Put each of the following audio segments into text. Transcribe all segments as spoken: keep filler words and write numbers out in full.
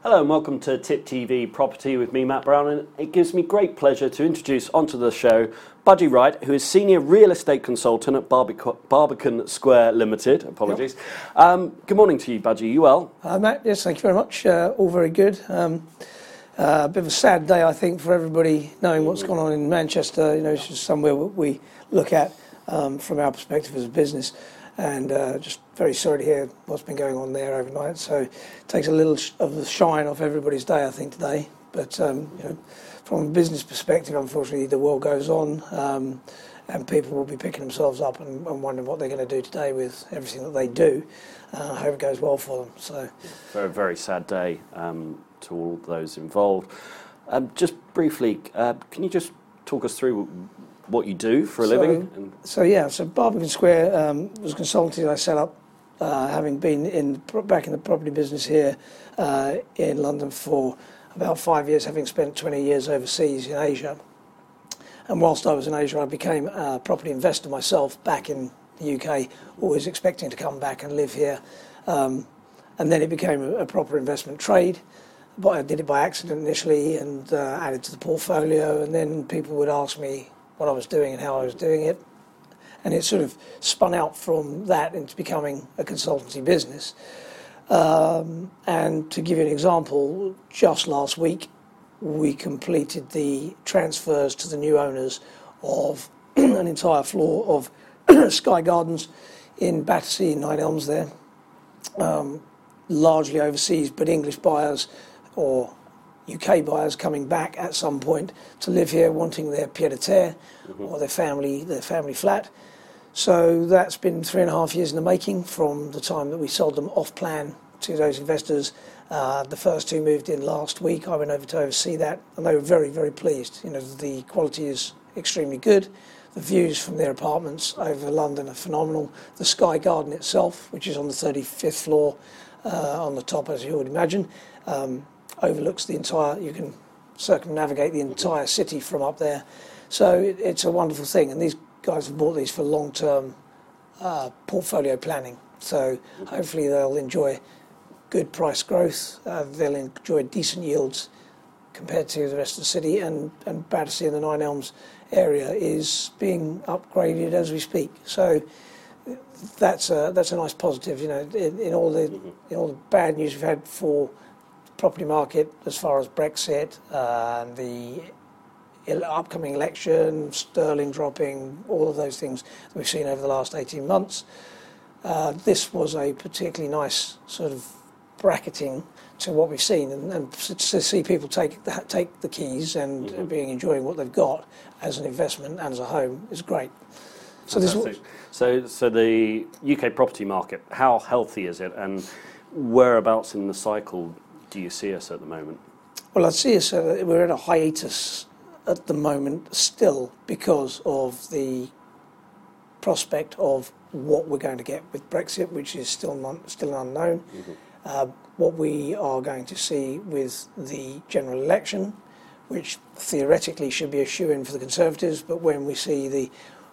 Hello and welcome to Tip T V Property with me, Matt Brown, and it gives me great pleasure to introduce onto the show Budgie Wright, who is Senior Real Estate Consultant at Barbic- Barbican Square Limited. Apologies. Yep. Um, good morning to you, Budgie. You well? Uh, Matt, yes, thank you very much. Uh, all very good. Um, uh, a bit of a sad day, I think, for everybody knowing what's gone on in Manchester. You know, it's just somewhere we look at um, from our perspective as a business. And uh, just very sorry to hear what's been going on there overnight. So it takes a little sh- of the shine off everybody's day, I think, today. But um, you know, from a business perspective, unfortunately, the world goes on, um, and people will be picking themselves up and, and wondering what they're going to do today with everything that they do. Uh, I hope it goes well for them. So, very, very sad day um, to all those involved. Um, just briefly, uh, can you just talk us through what you do for a so, living? So yeah, so Barbican Square um, was a consultancy that I set up, uh, having been in back in the property business here uh, in London for about five years, having spent twenty years overseas in Asia. And whilst I was in Asia, I became a property investor myself back in the U K, always expecting to come back and live here. Um, and then it became a, a proper investment trade. But I did it by accident initially and uh, added to the portfolio, and then people would ask me what I was doing and how I was doing it. And it sort of spun out from that into becoming a consultancy business. Um, and to give you an example, just last week we completed the transfers to the new owners of an entire floor of Sky Gardens in Battersea, Nine Elms there. Um, largely overseas, but English buyers or U K buyers coming back at some point to live here, wanting their pied-à-terre mm-hmm. or their family, their family flat. So that's been three and a half years in the making from the time that we sold them off-plan to those investors. Uh, the first two moved in last week. I went over to oversee that, and they were very, very pleased. You know, the quality is extremely good. The views from their apartments over London are phenomenal. The Sky Garden itself, which is on the thirty-fifth floor, uh, on the top, as you would imagine, um, overlooks the entire, you can circumnavigate the entire city from up there. So it, it's a wonderful thing, and these guys have bought these for long-term uh, portfolio planning. So hopefully they'll enjoy good price growth, uh, they'll enjoy decent yields compared to the rest of the city, and, and Battersea and the Nine Elms area is being upgraded as we speak. So that's a, that's a nice positive, you know, in, in all the in all the bad news we've had for property market as far as Brexit, uh, and the upcoming election, sterling dropping, all of those things that we've seen over the last eighteen months. Uh, this was a particularly nice sort of bracketing to what we've seen, and, and to see people take the, take the keys and mm-hmm. being enjoying what they've got as an investment and as a home is great. So Fantastic. this so so the U K property market, how healthy is it, and whereabouts in the cycle do you see us at the moment? Well, I see us, uh, we're at a hiatus at the moment still because of the prospect of what we're going to get with Brexit, which is still non, still unknown. Mm-hmm. Uh, what we are going to see with the general election, which theoretically should be a shoo-in for the Conservatives, but when we see the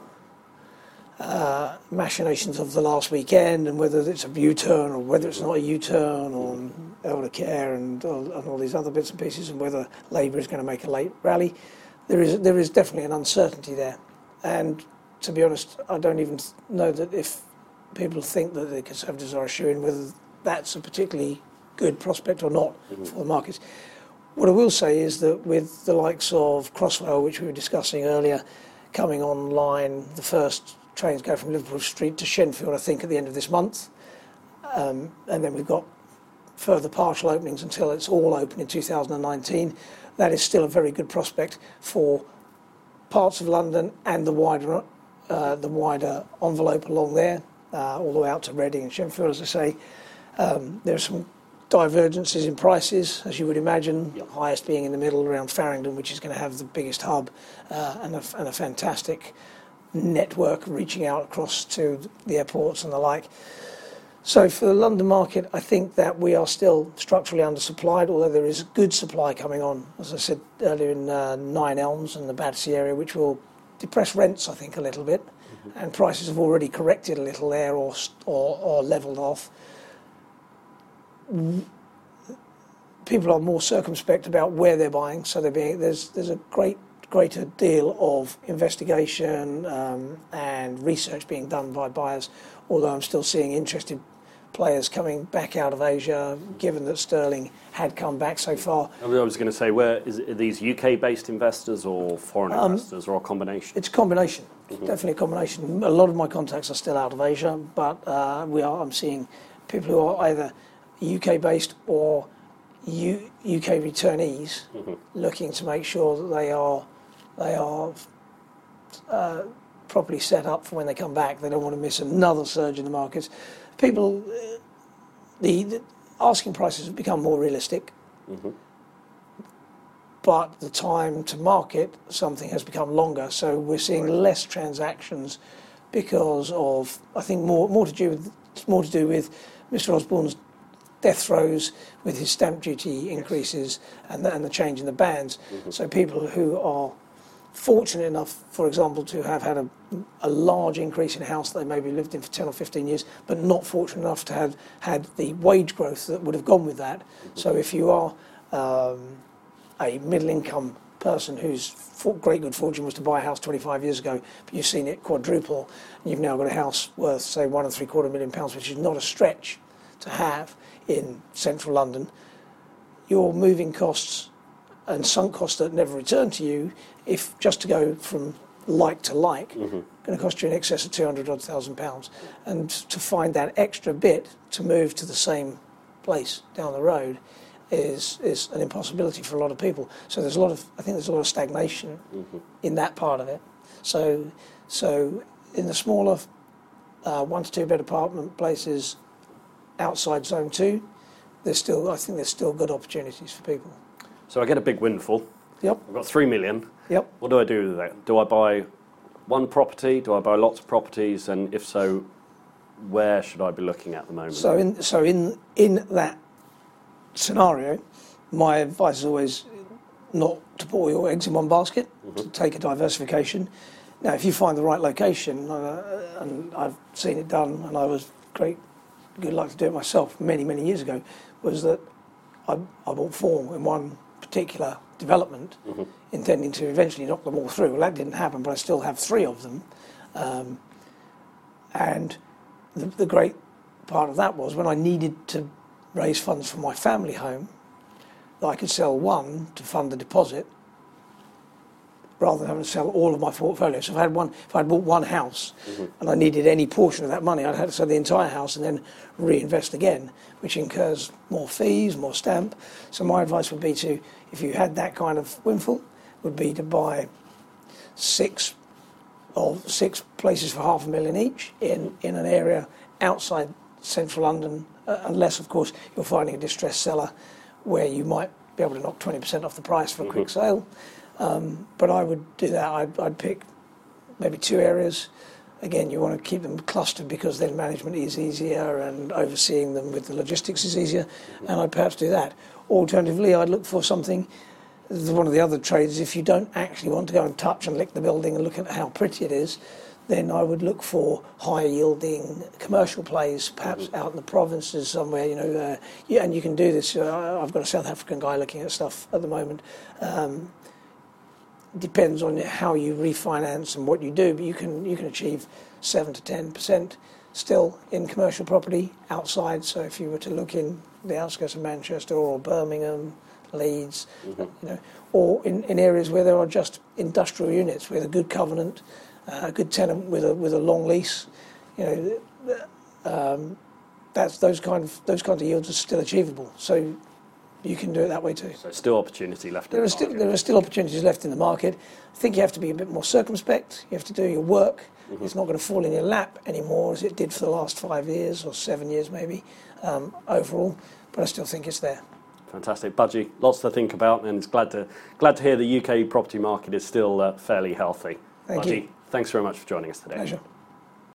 Uh, machinations of the last weekend and whether it's a U-turn or whether it's not a U-turn on elder care and, uh, and all these other bits and pieces, and whether Labour is going to make a late rally, there is there is definitely an uncertainty there. And to be honest, I don't even know that if people think that the Conservatives are a shoo-in, whether that's a particularly good prospect or not mm-hmm. for the markets. What I will say is that with the likes of Crossrail, which we were discussing earlier, coming online, the first trains go from Liverpool Street to Shenfield, I think, at the end of this month. Um, and then we've got further partial openings until it's all open in two thousand nineteen. That is still a very good prospect for parts of London and the wider uh, the wider envelope along there, uh, all the way out to Reading and Shenfield, as I say. Um, there are some divergences in prices, as you would imagine, yep. highest being in the middle around Farringdon, which is going to have the biggest hub uh, and, a, and a fantastic network reaching out across to the airports and the like. So for the London market, I think that we are still structurally undersupplied, although there is good supply coming on, as I said earlier, in uh, Nine Elms and the Battersea area, which will depress rents, I think, a little bit. Mm-hmm. And prices have already corrected a little there or, or, or levelled off. people are more circumspect about where they're buying, so they're being, there's there's a great greater deal of investigation um, and research being done by buyers, although I'm still seeing interested players coming back out of Asia, given that sterling had come back so far. I was going to say, where is it, are these U K-based investors or foreign um, investors, or a combination? It's a combination, mm-hmm. definitely a combination. A lot of my contacts are still out of Asia, but uh, we are. I'm seeing people who are either U K-based or U, UK returnees mm-hmm. looking to make sure that they are they are uh, properly set up for when they come back. They don't want to miss another surge in the markets. People, uh, the, the asking prices have become more realistic, mm-hmm. but the time to market something has become longer. So we're seeing right. less transactions because of, I think, more more to do with more to do with Mister Osborne's death throes, with his stamp duty increases and the, and the change in the bands. Mm-hmm. So people who are fortunate enough, for example, to have had a, a large increase in a house that they maybe lived in for ten or fifteen years, but not fortunate enough to have had the wage growth that would have gone with that. Mm-hmm. So if you are um, a middle-income person whose for great good fortune was to buy a house twenty-five years ago, but you've seen it quadruple, and you've now got a house worth, say, one and three quarter million pounds, which is not a stretch to have in central London, your moving costs and sunk costs that never return to you, if just to go from like to like, mm-hmm. going to cost you in excess of two hundred odd thousand pounds. And to find that extra bit to move to the same place down the road is is an impossibility for a lot of people. So there's a lot of, I think there's a lot of stagnation mm-hmm. in that part of it. So so in the smaller uh, one to two bed apartment places outside zone two, there's still, I think there's still good opportunities for people. So I get a big windfall. Yep. I've got three million. Yep. What do I do with that? Do I buy one property? Do I buy lots of properties? And if so, where should I be looking at the moment? So in so in in that scenario, my advice is always not to put all your eggs in one basket, mm-hmm. to take a diversification. Now, if you find the right location, uh, and I've seen it done, and I was great, good luck to do it myself many, many years ago, was that I, I bought four in one particular development, mm-hmm. intending to eventually knock them all through. Well, that didn't happen, but I still have three of them. Um, and the, the great part of that was when I needed to raise funds for my family home, that I could sell one to fund the deposit rather than having to sell all of my portfolio. So if I had one, if I had bought one house mm-hmm. and I needed any portion of that money, I'd have to sell the entire house and then reinvest again, which incurs more fees, more stamp. So my advice would be to, if you had that kind of windfall, would be to buy six of six places for half a million each in, in an area outside central London, uh, unless, of course, you're finding a distressed seller where you might be able to knock twenty percent off the price for a mm-hmm. quick sale. Um, but I would do that. I'd, I'd pick maybe two areas. Again, you want to keep them clustered because then management is easier and overseeing them with the logistics is easier. And I'd perhaps do that. Alternatively, I'd look for something. One of the other trades, if you don't actually want to go and touch and lick the building and look at how pretty it is, then I would look for high-yielding commercial plays, perhaps mm-hmm. out in the provinces somewhere. You know, uh, yeah, and you can do this. Uh, I've got a South African guy looking at stuff at the moment. Um, Depends on how you refinance and what you do, but you can you can achieve seven to ten percent still in commercial property outside. So if you were to look in the outskirts of Manchester or Birmingham, Leeds, mm-hmm. you know, or in, in areas where there are just industrial units with a good covenant, uh, a good tenant with a with a long lease, you know, um, that's those kind of those kinds of yields are still achievable. So you can do it that way too. So still opportunity left there in are the still, market. There are still opportunities left in the market. I think you have to be a bit more circumspect. You have to do your work. Mm-hmm. It's not going to fall in your lap anymore as it did for the last five years or seven years maybe um, overall. But I still think it's there. Fantastic. Budgie, lots to think about, and it's glad to glad to hear the U K property market is still uh, fairly healthy. Thank Budgie, you. Thanks very much for joining us today. Pleasure.